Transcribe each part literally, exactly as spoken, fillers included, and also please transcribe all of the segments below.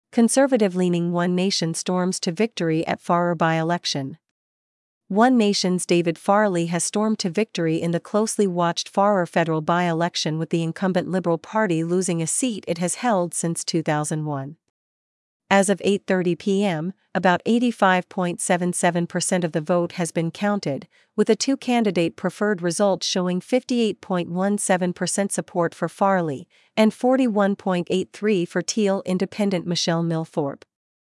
Conservative-leaning One Nation storms to victory at Farrer by-election. One Nation's David Farley has stormed to victory in the closely watched Farrer federal by-election, with the incumbent Liberal Party losing a seat it has held since two thousand one. As of eight thirty p m, about eighty-five point seven seven percent of the vote has been counted, with a two-candidate preferred result showing fifty-eight point one seven percent support for Farley and forty-one point eight three percent for Teal independent Michelle Milthorpe.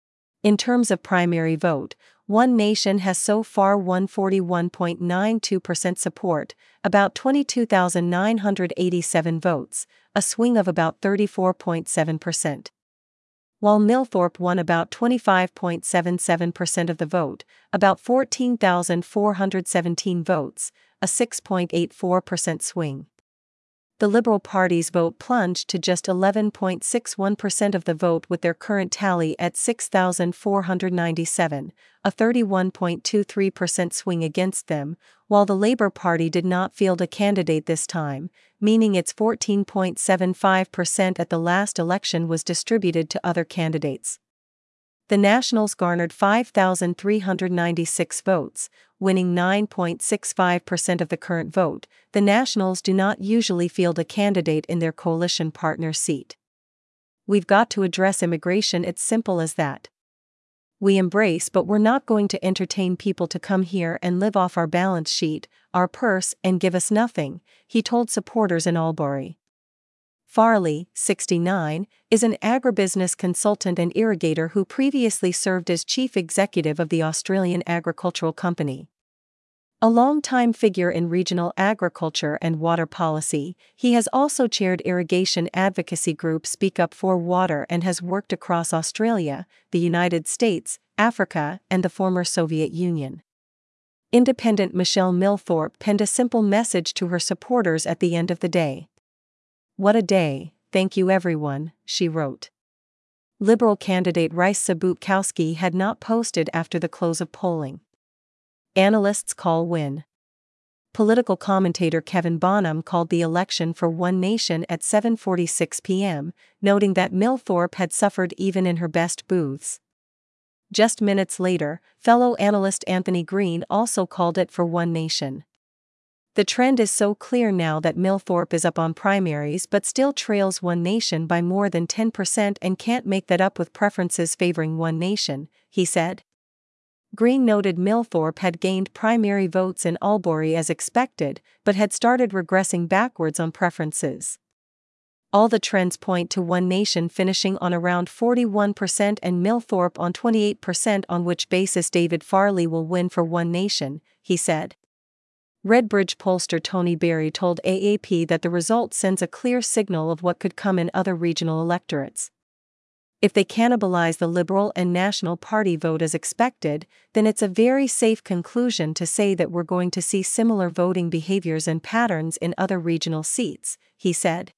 In terms of primary vote, One Nation has so far won forty-one point nine two percent support, about twenty-two thousand nine hundred eighty-seven votes, a swing of about thirty-four point seven percent. While Milthorpe won about twenty-five point seven seven percent of the vote, about fourteen thousand four hundred seventeen votes, a six point eight four percent swing. The Liberal Party's vote plunged to just eleven point six one percent of the vote, with their current tally at six thousand four hundred ninety-seven, a thirty-one point two three percent swing against them, while the Labour Party did not field a candidate this time, meaning its fourteen point seven five percent at the last election was distributed to other candidates. The Nationals garnered five thousand three hundred ninety-six votes, winning nine point six five percent of the current vote. The Nationals do not usually field a candidate in their coalition partner seat. We've got to address immigration, it's simple as that. We embrace, but we're not going to entertain people to come here and live off our balance sheet, our purse, and give us nothing, he told supporters in Albury. Farley, sixty-nine, is an agribusiness consultant and irrigator who previously served as chief executive of the Australian Agricultural Company. A long-time figure in regional agriculture and water policy, he has also chaired irrigation advocacy group Speak Up for Water and has worked across Australia, the United States, Africa, and the former Soviet Union. Independent Michelle Milthorpe penned a simple message to her supporters at the end of the day. "What a day, thank you everyone," she wrote. Liberal candidate Rice Sabutkowski had not posted after the close of polling. Analysts call win. Political commentator Kevin Bonham called the election for One Nation at seven forty-six p m, noting that Milthorpe had suffered even in her best booths. Just minutes later, fellow analyst Anthony Green also called it for One Nation. The trend is so clear now that Milthorpe is up on primaries but still trails One Nation by more than ten percent and can't make that up with preferences favoring One Nation, he said. Green noted Milthorpe had gained primary votes in Albury as expected, but had started regressing backwards on preferences. All the trends point to One Nation finishing on around forty-one percent and Milthorpe on twenty-eight percent, on which basis David Farley will win for One Nation, he said. Redbridge pollster Tony Berry told A A P that the result sends a clear signal of what could come in other regional electorates. If they cannibalize the Liberal and National Party vote as expected, then it's a very safe conclusion to say that we're going to see similar voting behaviors and patterns in other regional seats, he said.